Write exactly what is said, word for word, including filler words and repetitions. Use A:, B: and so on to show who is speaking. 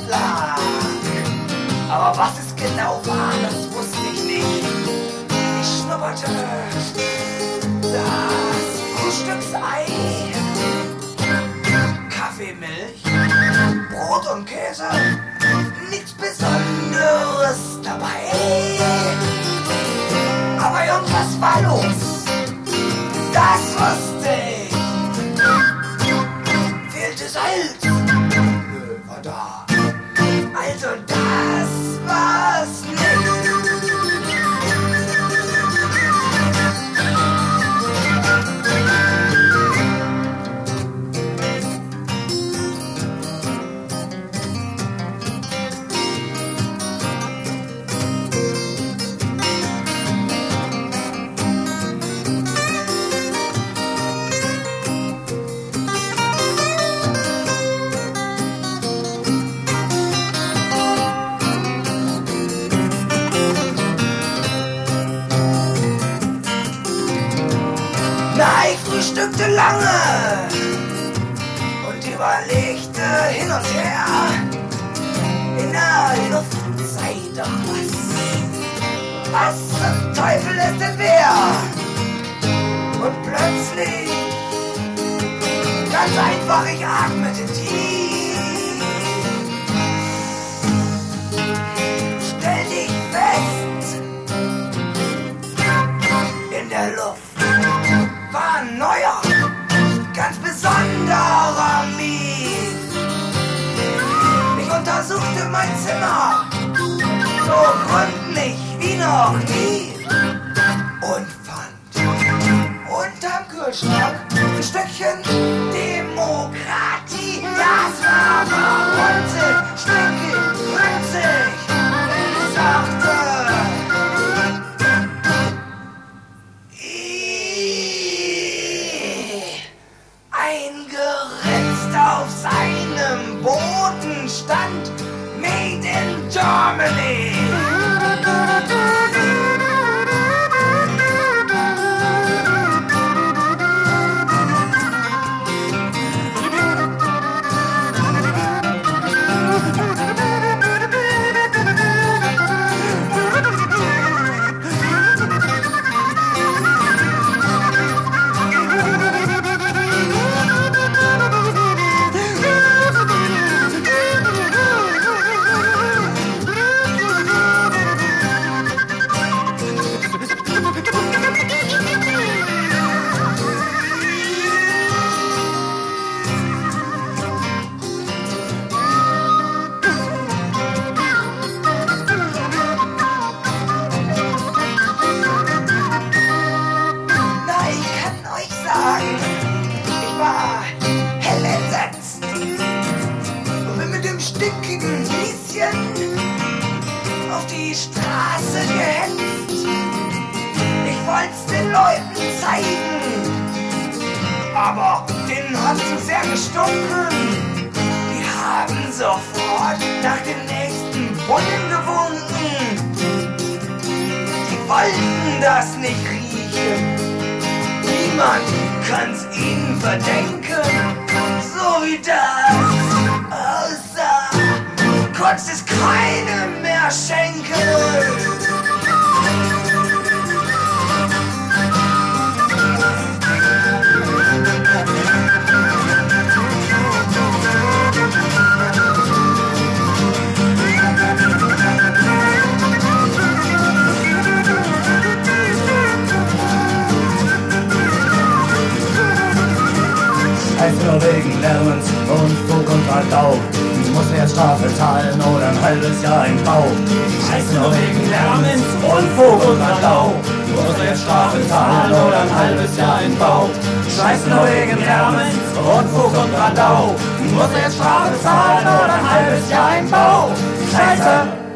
A: lag. Aber was es genau war, das wusste ich nicht. Ich schnupperte das Frühstücksei, Kaffee, Milch, Brot und Käse, nichts Besonderes dabei. Aber irgendwas war los, das wusste ich. Fehlte Salz, nö, war da. Also das war's nicht. Na, ich frühstückte lange und überlegte hin und her. In der Luft sei doch was. Was zum Teufel ist denn wer? Und plötzlich, ganz einfach, ich atmete tief. Stell dich fest, in der Luft war ein neuer, ganz besonderer Miet. Ich untersuchte mein Zimmer so gründlich wie noch nie und fand unterm Kühlschrank ein Stückchen Demokratie. Das war verrunzelt, stinkig, runzig. Ich sagte, eingeritzt auf seinem Boden stand Made in Germany. Ich war hell entsetzt und bin mit dem stinkigen Lieschen auf die Straße gehetzt. Ich wollt's den Leuten zeigen, aber denen hat zu sehr gestunken. Die haben sofort nach dem nächsten Bullen gewunken. Die wollten das nicht riechen. Niemand kann's ihnen verdenken, so wie das aussah, konntest es keinem mehr schenken.
B: Heißt nur wegen Lärmens und Fug und Radau. Muss er Strafe zahlen oder ein halbes Jahr im Bau. Heißt nur wegen Lärmens und Fug und Radau. Muss er Strafe zahlen oder ein halbes Jahr im Bau. Scheiße nur wegen Lärmens und Fug und Radau. Muss er Strafe zahlen oder ein halbes Jahr im Bau. Scheiße!